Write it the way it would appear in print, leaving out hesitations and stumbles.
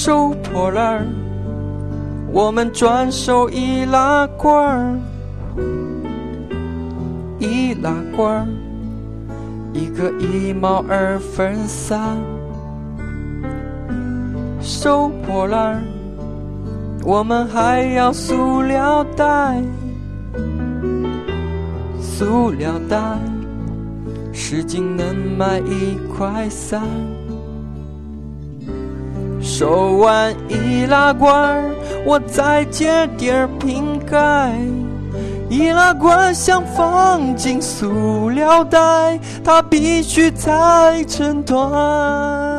收破烂，我们转手易拉罐，易拉罐一个1毛2分3。收破烂，我们还要塑料袋，塑料袋10斤能卖1块3。收完易拉罐，我再接点瓶盖，易拉罐想放进塑料袋，它必须再成团。